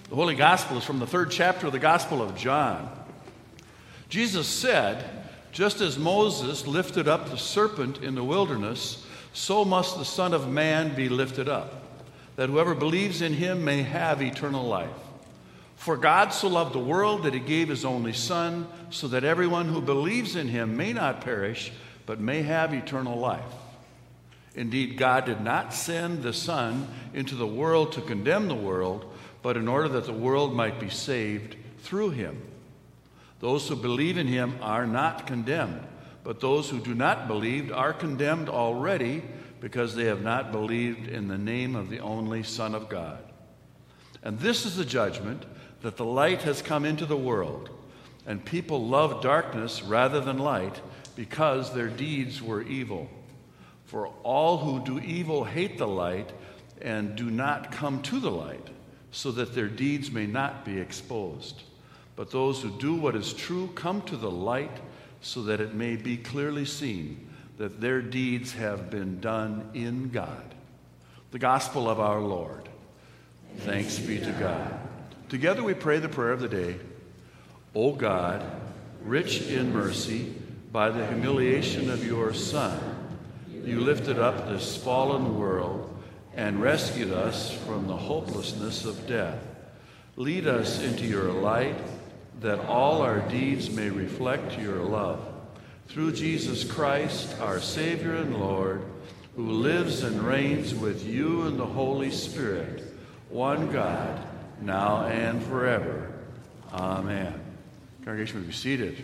The Holy Gospel is from the 3rd chapter of the Gospel of John. Jesus said, "Just as Moses lifted up the serpent in the wilderness, so must the Son of Man be lifted up, that whoever believes in him may have eternal life. For God so loved the world that he gave his only Son, so that everyone who believes in him may not perish, but may have eternal life. Indeed, God did not send the Son into the world to condemn the world, but in order that the world might be saved through him. Those who believe in him are not condemned, but those who do not believe are condemned already, because they have not believed in the name of the only Son of God. And this is the judgment, that the light has come into the world, and people love darkness rather than light, because their deeds were evil. For all who do evil hate the light and do not come to the light, so that their deeds may not be exposed. But those who do what is true come to the light, so that it may be clearly seen that their deeds have been done in God." The gospel of our Lord. Thanks be to God. Together we pray the prayer of the day. O God, rich in mercy, by the humiliation of your Son, you lifted up this fallen world and rescued us from the hopelessness of death. Lead us into your light, that all our deeds may reflect your love. Through Jesus Christ, our Savior and Lord, who lives and reigns with you in the Holy Spirit, one God, now and forever. Amen. Congregation, may be seated.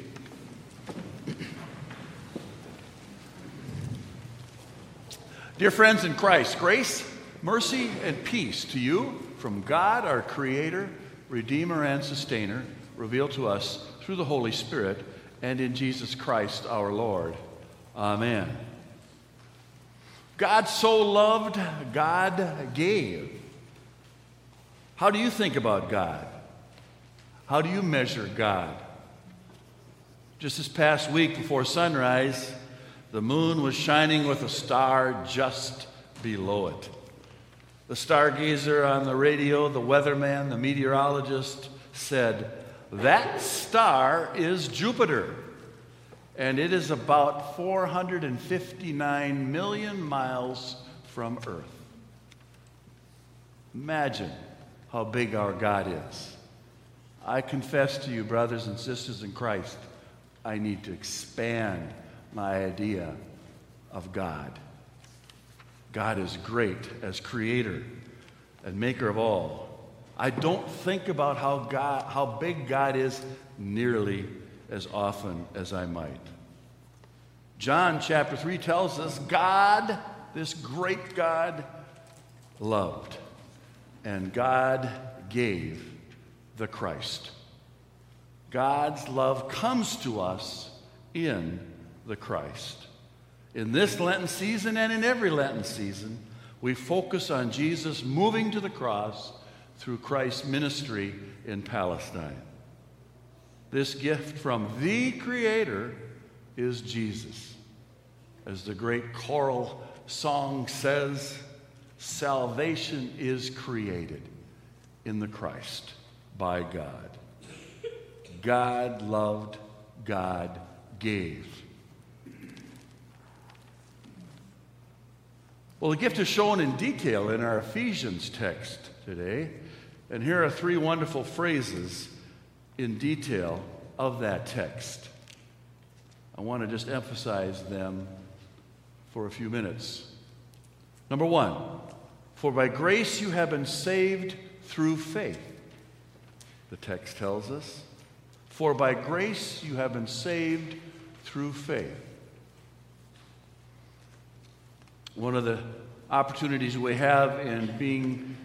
Dear friends in Christ, grace, mercy, and peace to you from God, our Creator, Redeemer, and Sustainer, revealed to us through the Holy Spirit and in Jesus Christ our Lord. Amen. God so loved, God gave. How do you think about God? How do you measure God? Just this past week before sunrise, the moon was shining with a star just below it. The stargazer on the radio, the weatherman, the meteorologist said, "That star is Jupiter, and it is about 459 million miles from Earth." Imagine how big our God is. I confess to you, brothers and sisters in Christ, I need to expand my idea of God. God is great as creator and maker of all. I don't think about how big God is nearly as often as I might. John chapter 3 tells us God, this great God, loved, and God gave the Christ. God's love comes to us in the Christ. In this Lenten season and in every Lenten season, we focus on Jesus moving to the cross through Christ's ministry in Palestine. This gift from the Creator is Jesus. As the great choral song says, salvation is created in the Christ by God. God loved, God gave. Well, the gift is shown in detail in our Ephesians text today, and here are 3 wonderful phrases in detail of that text. I want to just emphasize them for a few minutes. Number 1, for by grace you have been saved through faith. The text tells us, for by grace you have been saved through faith. One of the opportunities we have in being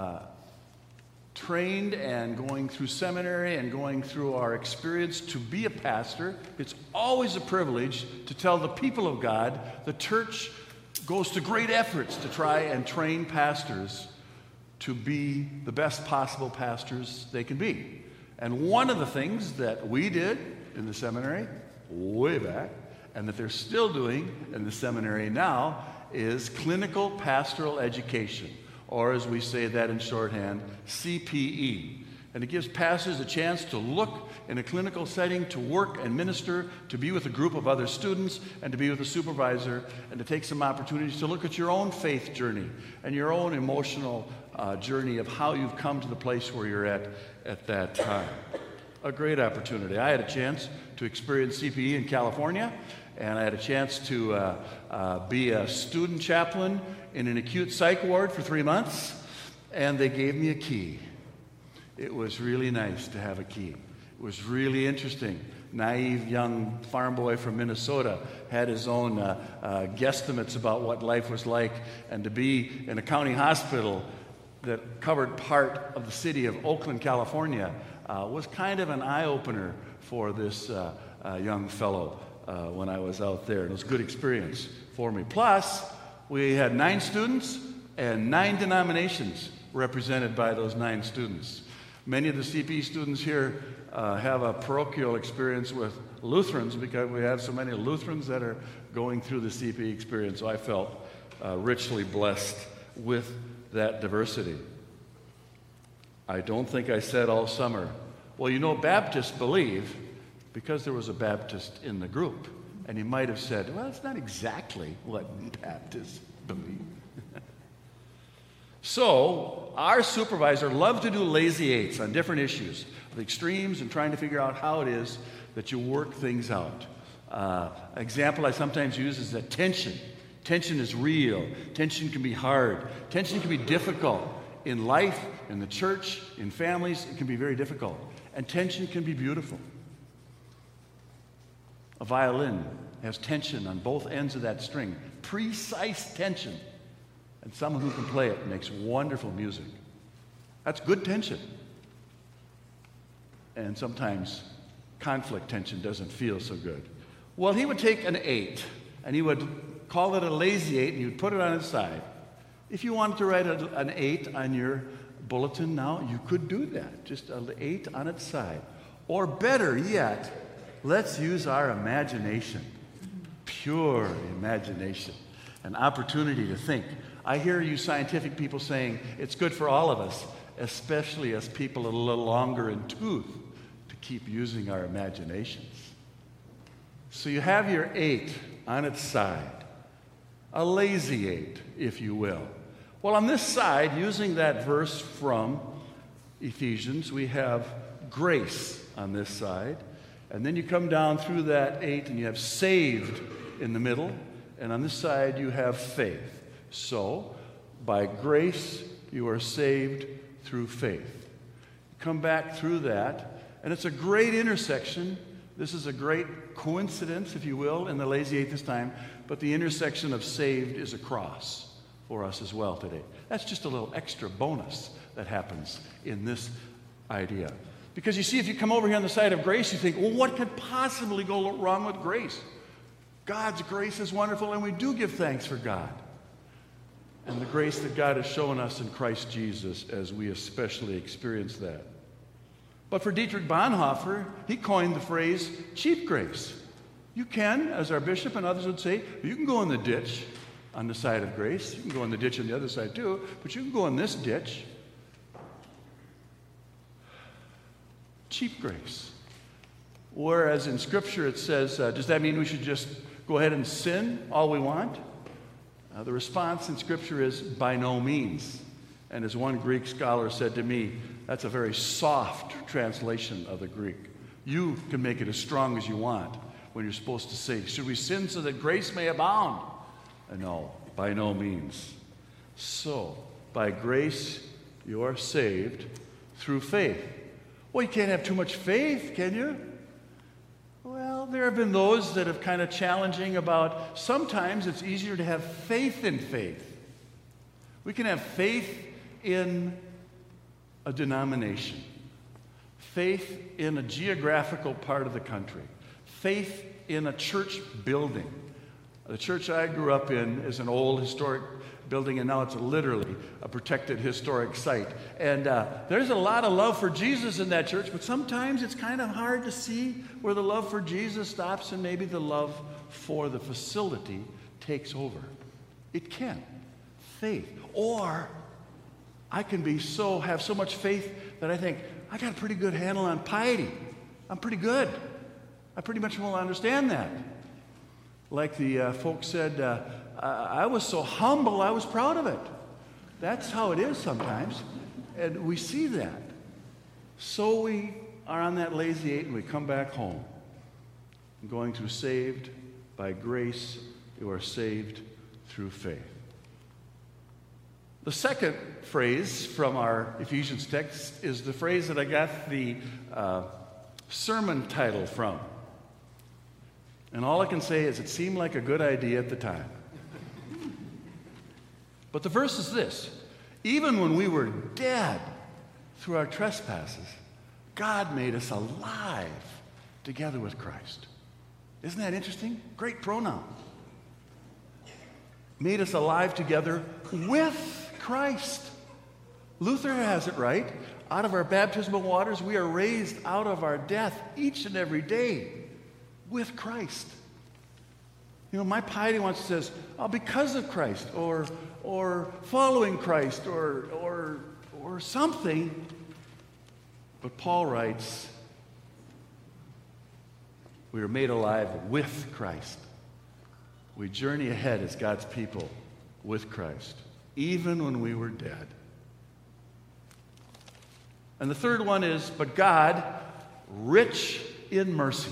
trained and going through seminary and going through our experience to be a pastor, it's always a privilege to tell the people of God the church goes to great efforts to try and train pastors to be the best possible pastors they can be. And one of the things that we did in the seminary way back, and that they're still doing in the seminary now, is clinical pastoral education, or as we say that in shorthand, CPE. And it gives pastors a chance to look in a clinical setting, to work and minister, to be with a group of other students, and to be with a supervisor, and to take some opportunities to look at your own faith journey and your own emotional journey of how you've come to the place where you're at that time. A great opportunity. I had a chance to experience CPE in California, and I had a chance to be a student chaplain in an acute psych ward for 3 months, and they gave me a key. It was really nice to have a key. It was really interesting. Naive young farm boy from Minnesota had his own guesstimates about what life was like, and to be in a county hospital that covered part of the city of Oakland, California, was kind of an eye-opener for this young fellow when I was out there. It was a good experience for me. Plus, we had 9 students and 9 denominations represented by those 9 students. Many of the CPE students here have a parochial experience with Lutherans because we have so many Lutherans that are going through the CPE experience. So I felt richly blessed with that diversity. I don't think I said all summer, well, you know, Baptists believe, because there was a Baptist in the group. And he might have said, well, it's not exactly what Baptists believe. So, our supervisor loved to do lazy eights on different issues, the extremes, and trying to figure out how it is that you work things out. An example I sometimes use is that tension. Tension is real. Tension can be hard. Tension can be difficult. In life, in the church, in families, it can be very difficult. And tension can be beautiful. A violin has tension on both ends of that string, precise tension. And someone who can play it makes wonderful music. That's good tension. And sometimes conflict tension doesn't feel so good. Well, he would take an 8, and he would call it a lazy 8, and he would put it on his side. If you wanted to write an 8 on your bulletin now, you could do that. Just an 8 on its side. Or better yet, let's use our imagination. Pure imagination. An opportunity to think. I hear you scientific people saying it's good for all of us, especially us people a little longer in tooth, to keep using our imaginations. So you have your 8 on its side, a lazy 8, if you will. Well, on this side, using that verse from Ephesians, we have grace on this side. And then you come down through that 8 and you have saved in the middle. And on this side, you have faith. So, by grace, you are saved through faith. Come back through that, and it's a great intersection. This is a great coincidence, if you will, in the lazy 8 this time, but the intersection of saved is a cross for us as well today. That's just a little extra bonus that happens in this idea. Because you see, if you come over here on the side of grace, you think, well, what could possibly go wrong with grace? God's grace is wonderful, and we do give thanks for God. And the grace that God has shown us in Christ Jesus as we especially experience that. But for Dietrich Bonhoeffer, he coined the phrase cheap grace. You can, as our bishop and others would say, you can go in the ditch on the side of grace. You can go in the ditch on the other side too, but you can go in this ditch. Cheap grace. Whereas in Scripture it says, does that mean we should just go ahead and sin all we want? The response in Scripture is by no means. And as one Greek scholar said to me, that's a very soft translation of the Greek. You can make it as strong as you want when you're supposed to say, should we sin so that grace may abound? No, by no means. So, by grace, you are saved through faith. Well, you can't have too much faith, can you? Well, there have been those that have kind of challenging about sometimes it's easier to have faith in faith. We can have faith in a denomination, faith in a geographical part of the country, faith in a church building. The church I grew up in is an old historic building, and now it's literally a protected historic site. And there's a lot of love for Jesus in that church, but sometimes it's kind of hard to see where the love for Jesus stops and maybe the love for the facility takes over. It can. Faith. Or I can have so much faith that I think, I got a pretty good handle on piety. I'm pretty good. I pretty much will understand that. Like the folks said, I was so humble, I was proud of it. That's how it is sometimes. And we see that. So we are on that lazy 8 and we come back home. Going through saved by grace, you are saved through faith. The second phrase from our Ephesians text is the phrase that I got the sermon title from. And all I can say is it seemed like a good idea at the time. But the verse is this: even when we were dead through our trespasses, God made us alive together with Christ. Isn't that interesting? Great pronoun. Made us alive together with Christ. Luther has it right. Out of our baptismal waters, we are raised out of our death each and every day with Christ. You know, my piety once says, oh, because of Christ, or following Christ, or something. But Paul writes, we are made alive with Christ. We journey ahead as God's people with Christ, even when we were dead. And the third one is, but God, rich in mercy,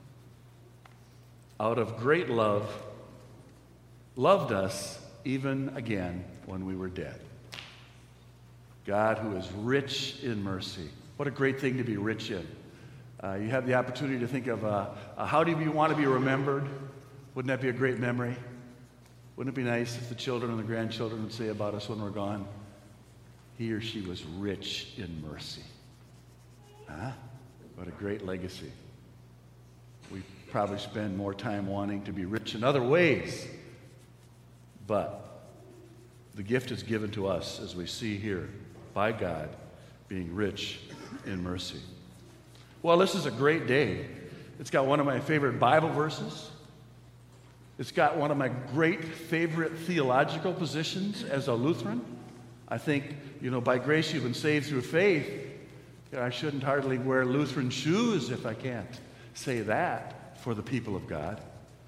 out of great love, loved us even again when we were dead. God, who is rich in mercy. What a great thing to be rich in. You have the opportunity to think of how do you want to be remembered? Wouldn't that be a great memory? Wouldn't it be nice if the children and the grandchildren would say about us when we're gone, he or she was rich in mercy? Huh? What a great legacy. We probably spend more time wanting to be rich in other ways, but the gift is given to us, as we see here, by God being rich in mercy. Well, this is a great day. It's got one of my favorite Bible verses. It's got one of my great favorite theological positions as a Lutheran. I think, by grace you've been saved through faith. I shouldn't hardly wear Lutheran shoes if I can't say that for the people of God.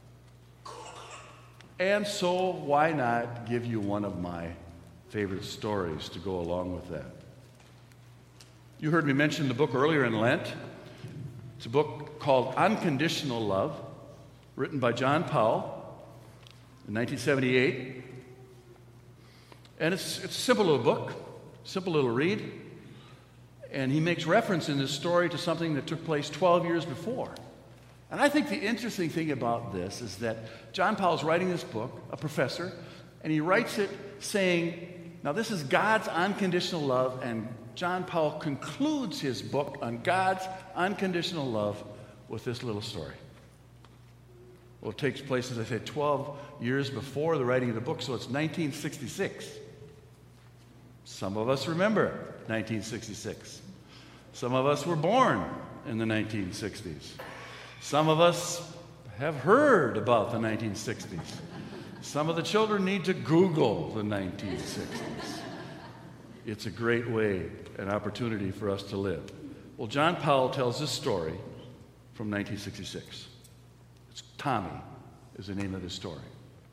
And so why not give you one of my favorite stories to go along with that? You heard me mention the book earlier in Lent. It's a book called Unconditional Love, written by John Powell in 1978. And it's a simple little book, simple little read. And he makes reference in this story to something that took place 12 years before. And I think the interesting thing about this is that John Powell's writing this book, a professor, and he writes it saying, now this is God's unconditional love, and John Powell concludes his book on God's unconditional love with this little story. Well, it takes place, as I said, 12 years before the writing of the book, so it's 1966. Some of us remember 1966. Some of us were born in the 1960s. Some of us have heard about the 1960s. Some of the children need to Google the 1960s. It's a great way, an opportunity for us to live. Well, John Powell tells this story from 1966. It's Tommy is the name of this story.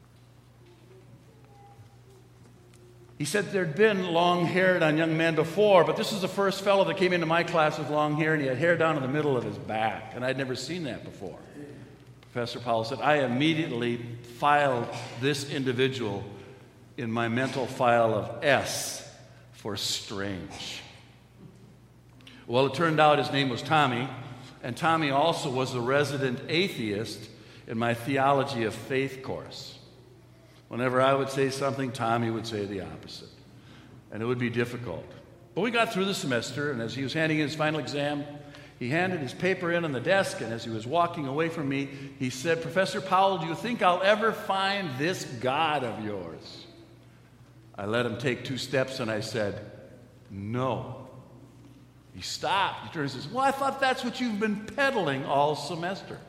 He said there'd been long-haired on young men before, but this was the first fellow that came into my class with long hair, and he had hair down to the middle of his back, and I'd never seen that before. Professor Powell said, I immediately filed this individual in my mental file of S for strange. Well, it turned out his name was Tommy, and Tommy also was a resident atheist in my theology of faith course. Whenever I would say something, Tommy would say the opposite. And it would be difficult. But we got through the semester, and as he was handing in his final exam, he handed his paper in on the desk, and as he was walking away from me, he said, Professor Powell, do you think I'll ever find this God of yours? I let him take 2 steps, and I said, no. He stopped. He turned and says, well, I thought that's what you've been peddling all semester.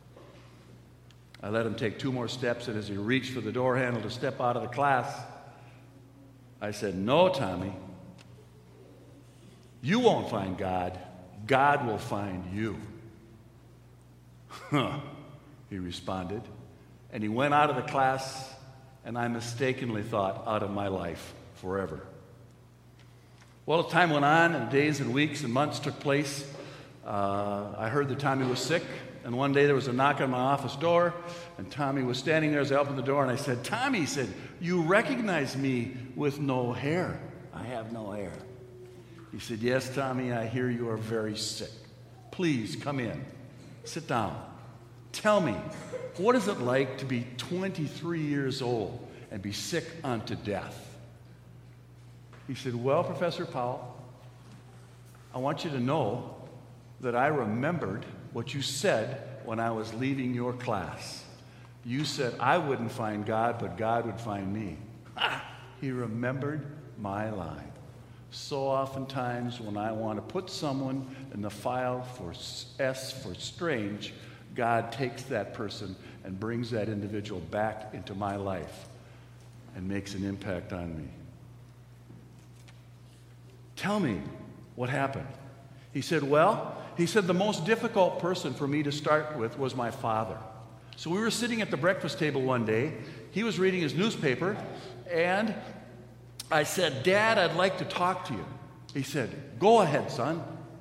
I let him take 2 more steps, and as he reached for the door handle to step out of the class, I said, no, Tommy, You won't find God. God will find you. Huh, he responded. And he went out of the class, and I mistakenly thought, out of my life forever. Well, as time went on, and days and weeks and months took place, I heard that Tommy was sick. And one day there was a knock on my office door, and Tommy was standing there as I opened the door, and I said, Tommy, he said, you recognize me with no hair. I have no hair. He said, yes, Tommy, I hear you are very sick. Please come in. Sit down. Tell me, what is it like to be 23 years old and be sick unto death? He said, well, Professor Powell, I want you to know that I remembered what you said when I was leaving your class. You said I wouldn't find God, but God would find me. Ha! He remembered my line. So oftentimes when I want to put someone in the file for S for strange, God takes that person and brings that individual back into my life and makes an impact on me. Tell me what happened. He said, the most difficult person for me to start with was my father. So we were sitting at the breakfast table one day. He was reading his newspaper, and I said, Dad, I'd like to talk to you. He said, go ahead, son.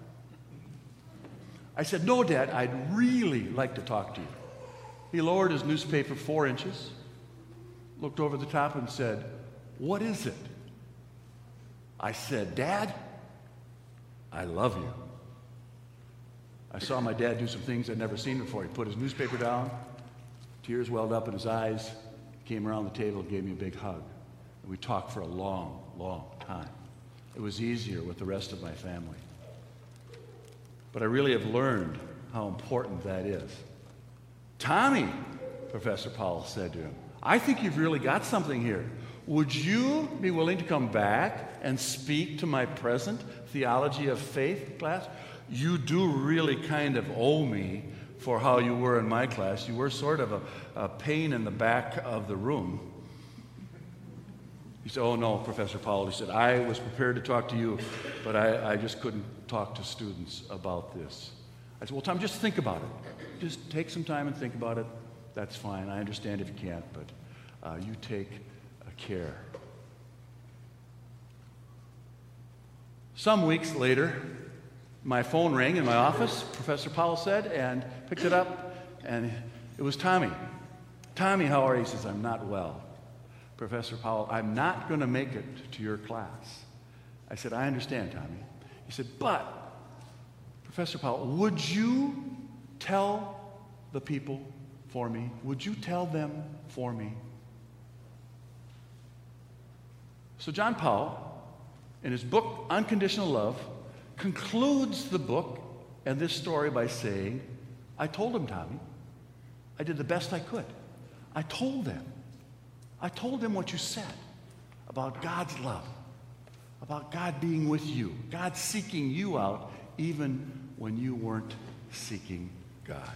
I said, no, Dad, I'd really like to talk to you. He lowered his newspaper 4 inches, looked over the top and said, what is it? I said, Dad, I love you. I saw my dad do some things I'd never seen before. He put his newspaper down, tears welled up in his eyes, came around the table and gave me a big hug. And we talked for a long, long time. It was easier with the rest of my family. But I really have learned how important that is. Tommy, Professor Powell said to him, I think you've really got something here. Would you be willing to come back and speak to my present theology of faith class? You do really kind of owe me for how you were in my class. You were sort of a pain in the back of the room. He said, oh no, Professor Powell. He said, I was prepared to talk to you, but I just couldn't talk to students about this. I said, well, Tom, just think about it. Just take some time and think about it. That's fine. I understand if you can't, but you take care. Some weeks later, my phone rang in my office, Professor Powell said, and picked it up, and it was Tommy. Tommy, how are you? He says, I'm not well. Professor Powell, I'm not going to make it to your class. I said, I understand, Tommy. He said, but, Professor Powell, would you tell the people for me? Would you tell them for me? So John Powell, in his book, Unconditional Love, concludes the book and this story by saying, I told them, Tommy. I did the best I could. I told them what you said about God's love, about God being with you, God seeking you out even when you weren't seeking God.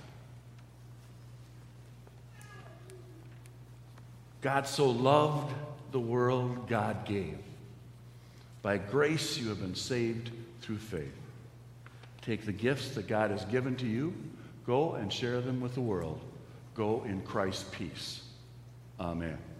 God so loved the world, God gave. By grace you have been saved through faith. Take the gifts that God has given to you, go and share them with the world. Go in Christ's peace. Amen.